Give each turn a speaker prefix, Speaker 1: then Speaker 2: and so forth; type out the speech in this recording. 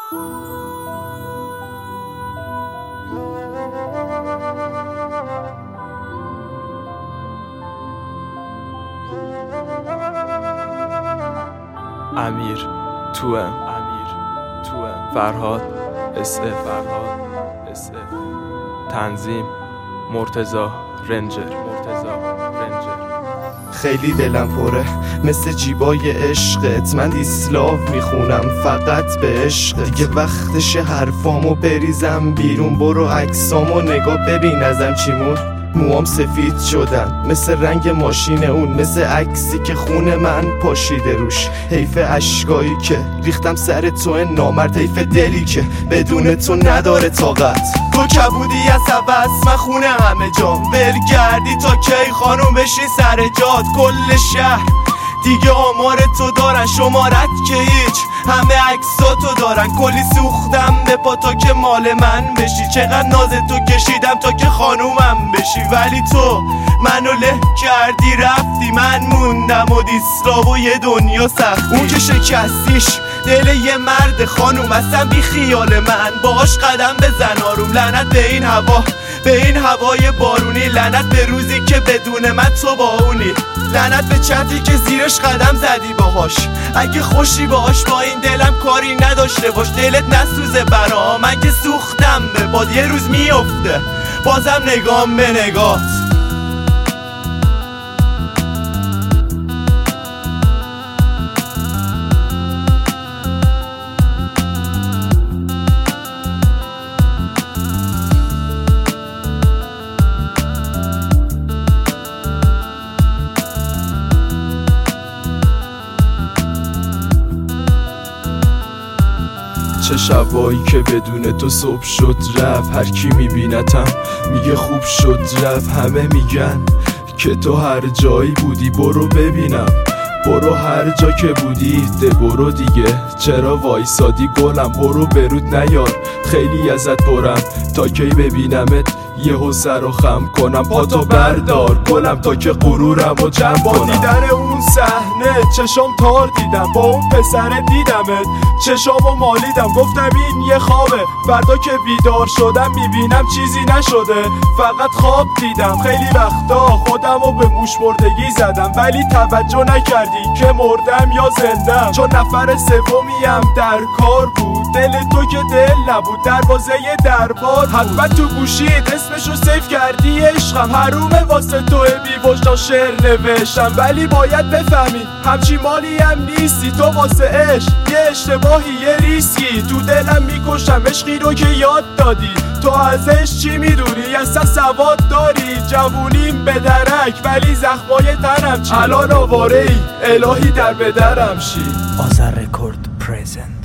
Speaker 1: امیر توه فرهاد SF تنظیم مرتضی رنجر
Speaker 2: خیلی دلم پره مثل جیبای عشقت، من دیسلاو میخونم فقط به عشق. دیگه وقتشه حرفامو بریزم بیرون، برو عکسامو نگاه ببین ازم چی مون. موام سفید شدن مثل رنگ ماشین اون، مثل عکسی که خون من پاشیده روش. حیف اشکایی که ریختم سر تو نامرد، حیف دلی که بدون تو نداره طاقت. تو کبودی از عوض من خونه همه جام، برگردی تا کی خانوم بشی سر جات. کل شهر دیگه آمار تو دارن، شمارت که هیچ، همه عکساتو دارن. کلی سوختم به پا تا که مال من بشی، چقدر ناز تو کشیدم تا که خانومم بشی. ولی تو منو له کردی رفتی، من موندم و دیسلاو و یه دنیا سختی. اون که شکستیش دل یه مرد خانوم، اصلا بی خیال من باهاش قدم بزن آروم. لعنت به این هوا، به این هوای بارونی، لعنت به روزی که بدون من تو با اونی، لعنت به چتی که زیرش قدم زدی باهاش. اگه خوشی باهاش با این دلم کاری نداشته باش، دلت نسوزه برا من که سوختم به باد. یه روز میافته بازم نگام به نگات.
Speaker 1: چه شبایی که بدون تو صبح شد رفت، هر کی میبینتم میگه خوب شد رفت. همه میگن که تو هر جایی بودی برو ببینم، برو هر جا که بودی ده برو دیگه. چرا وایسادی گلم برو برود نیار، خیلی ازت برم تا کی ببینمت یهو سر و خم کنم. پاتو بردار گلم تا که غرورمو جمع کنم. با دیدن اون صحنه چشام تار دیدم، با اون پسره دیدمت چشامو مالیدم. گفتم این یه خوابه، فردا که بیدار شدم میبینم چیزی نشده، فقط خواب دیدم. خیلی وقتا خودمو به موش مردگی زدم، ولی توجه نکردی که مردم یا زندم. چون نفر سومیم در کار بود، دل تو که دل نبود دروازه دربار بود. حتما تو گوشیت اسمشو سیف کردی عشقم، حرومه واسه تو بی وجدان شعر نوشتم. ولی باید بفهمی همچی مالی هم نیستی تو، واسه عشق یه اشتباهی یه ریسکی. تو دلم میکشم عشقی رو که یاد دادی، تو ازش چی میدونی اصلا سواد داری؟ جوونیم به درک ولی زخمای تنم چی؟ الان آواره ای الهی در بدرم شی.
Speaker 3: آذر رکورد پرزنت.